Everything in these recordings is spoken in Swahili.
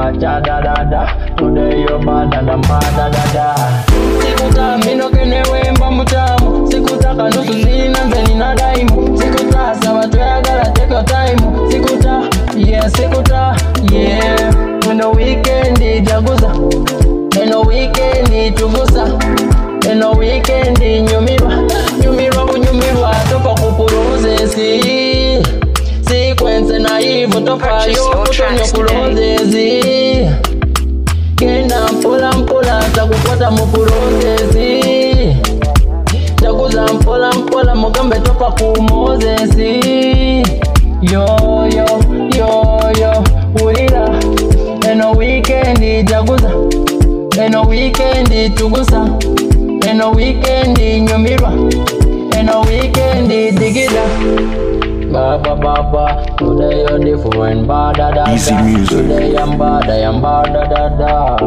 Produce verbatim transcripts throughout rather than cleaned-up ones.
cha da da da. Today you're bad and I'm bad da da da. Sikuta mino kene wemba mutamu. Sikuta kanusu zina nzeni na daimu. Sikuta sawa tuyagala take your time. Sikuta, yeah sikuta, yeah. When the weekend jaguza, when the weekend tugusa, when the weekend nyumirwa, nyumirwa nyumirwa topa kupuruze si. Sequence na hivyo topa yo kutonyo kuloze zi. Kenda mpola mpola takupota mukuloze zi. Jaguza mpola mpola mugambe topa kumoze si. Yo yo yo yo ulila. Eno weekend jaguza, eno weekend tugusa, eno weekend nyumirwa, eno weekend digida. Baba baba, today you're different, bad da da da. Easy music. Today I'm bad, I am bad da da da.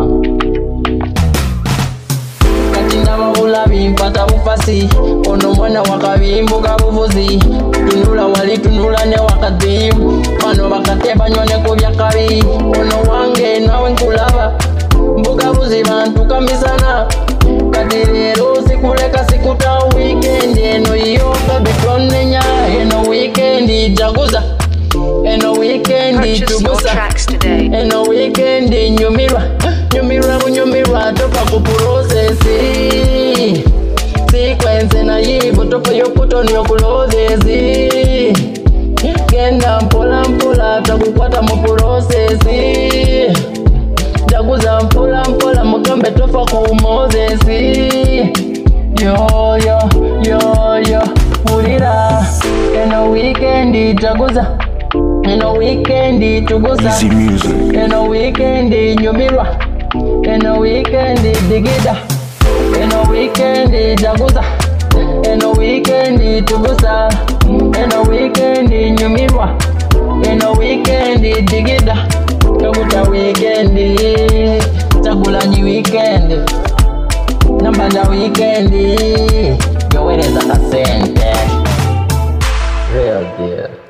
Katinda wabulabi mpata bufasi, ono mwana wakabimbuka buvuzi. Tunula wali tunula ne wakati, mano bakateba nyone kubya kabi. Ono wange nawe nkulaba, mbuga buzi bantu kamisana. Kati lero sikuleka sikuta weekend, eno iyo kabitonenya. Eno weekend jaguza, eno weekend tugusa, eno weekend nyumirwa, nyumirwa nyumirwa topa kuprocessi. Sequence na hivyo topa yokuto nyokulozezi. Genda mpola mpola takukwata muprocessi. Jaguza mpola mpola mugambe tofa kumozesi. Yo yo yo yo ulira. Eno weekend jaguza, eno weekend tugusa, Easy music. eno weekend nyumirwa, eno weekend digida, eno weekend jaguza, eno weekend tugusa, eno weekend nyumirwa, eno weekend digida. Kaguta weekend, chagula ni weekend, nambanda weekend, yo wereza kasente. Real deal.